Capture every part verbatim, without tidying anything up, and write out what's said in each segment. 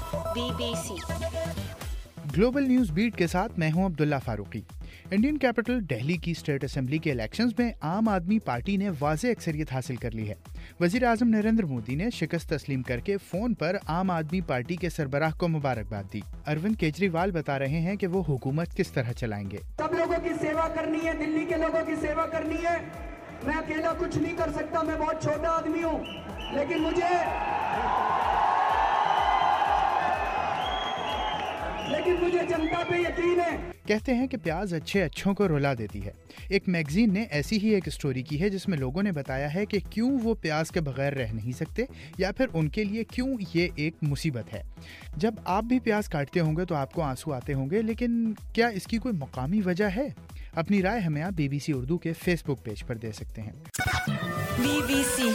Be B C global news beat کے ساتھ میں ہوں عبداللہ فاروقی۔ انڈین کیپٹل دہلی کی اسٹیٹ اسمبلی کے الیکشنز میں عام آدمی پارٹی نے واضح اکثریت حاصل کر لی ہے۔ وزیر اعظم نریندر مودی نے شکست تسلیم کر کے فون پر عام آدمی پارٹی کے سربراہ کو مبارکباد دی۔ اروند کیجریوال بتا رہے ہیں کہ وہ حکومت کس طرح چلائیں گے۔ سب لوگوں کی سیوا کرنی ہے، دلی کے لوگوں کی سیوا کرنی ہے۔ میں اکیلا کچھ نہیں کر سکتا، میں بہت چھوٹا آدمی ہوں، لیکن مجھے لیکن مجھے جنتا پہ یقین ہے۔ کہتے ہیں کہ پیاز اچھے اچھوں کو رلا دیتی ہے۔ ایک میگزین نے ایسی ہی ایک اسٹوری کی ہے جس میں لوگوں نے بتایا ہے کہ کیوں وہ پیاز کے بغیر رہ نہیں سکتے، یا پھر ان کے لیے کیوں یہ ایک مصیبت ہے۔ جب آپ بھی پیاز کاٹتے ہوں گے تو آپ کو آنسو آتے ہوں گے، لیکن کیا اس کی کوئی مقامی وجہ ہے؟ اپنی رائے ہمیں آپ بی بی سی اردو کے فیس بک پیج پر دے سکتے ہیں۔ بی بی سی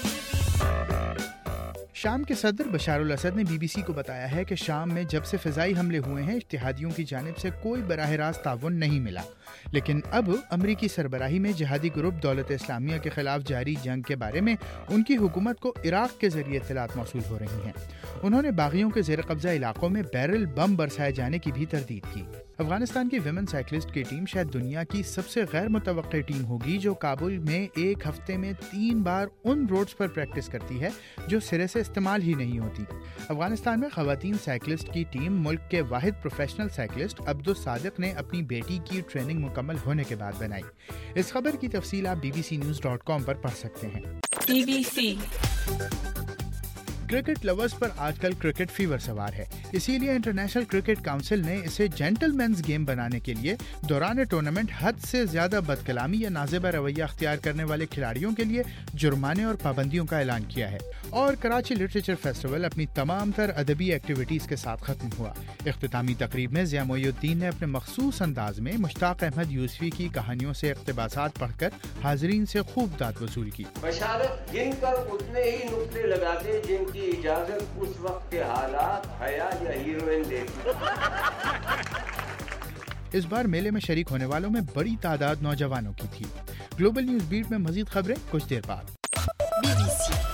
شام کے صدر بشار الاسد نے بی بی سی کو بتایا ہے کہ شام میں جب سے فضائی حملے ہوئے ہیں اتحادیوں کی جانب سے کوئی براہ راست تعاون نہیں ملا، لیکن اب امریکی سربراہی میں جہادی گروپ دولت اسلامیہ کے خلاف جاری جنگ کے بارے میں ان کی حکومت کو عراق کے ذریعے اطلاعات موصول ہو رہی ہیں۔ انہوں نے باغیوں کے زیر قبضہ علاقوں میں بیرل بم برسائے جانے کی بھی تردید کی۔ افغانستان کی ویمن سائیکلسٹ کی ٹیم شاید دنیا کی سب سے غیر متوقع ٹیم ہوگی جو کابل میں ایک ہفتے میں تین بار ان روڈز پر پریکٹس کرتی ہے جو سرے سے استعمال ہی نہیں ہوتی۔ افغانستان میں خواتین سائیکلسٹ کی ٹیم ملک کے واحد پروفیشنل سائیکلسٹ عبدالصادق نے اپنی بیٹی کی ٹریننگ مکمل ہونے کے بعد بنائی۔ اس خبر کی تفصیل آپ B B C news dot com پر پڑھ سکتے ہیں۔ B B C cricket lovers پر آج کل کرکٹ فیور سوار ہے، اسی لیے انٹرنیشنل کرکٹ کونسل نے اسے جینٹل مینز گیم بنانے کے لیے دوران ٹورنامنٹ حد سے زیادہ بدکلامی کلامی یا نازیبہ رویہ اختیار کرنے والے کھلاڑیوں کے لیے جرمانے اور پابندیوں کا اعلان کیا ہے۔ اور کراچی لٹریچر فیسٹیول اپنی تمام تر ادبی ایکٹیویٹیز کے ساتھ ختم ہوا۔ اختتامی تقریب میں ضیاء محی الدین نے اپنے مخصوص انداز میں مشتاق احمد یوسفی کی کہانیوں سے اقتباسات پڑھ کر حاضرین سے خوب داد وصول کی۔ بشارت گن کر اتنے ہی نقطے لگاتے جن کی اجازت اس وقت کے حالات حیا یا ہیروئن دیتی۔ اس بار میلے میں شریک ہونے والوں میں بڑی تعداد نوجوانوں کی تھی۔ گلوبل نیوز بیٹ میں مزید خبریں کچھ دیر بعد۔ Be B C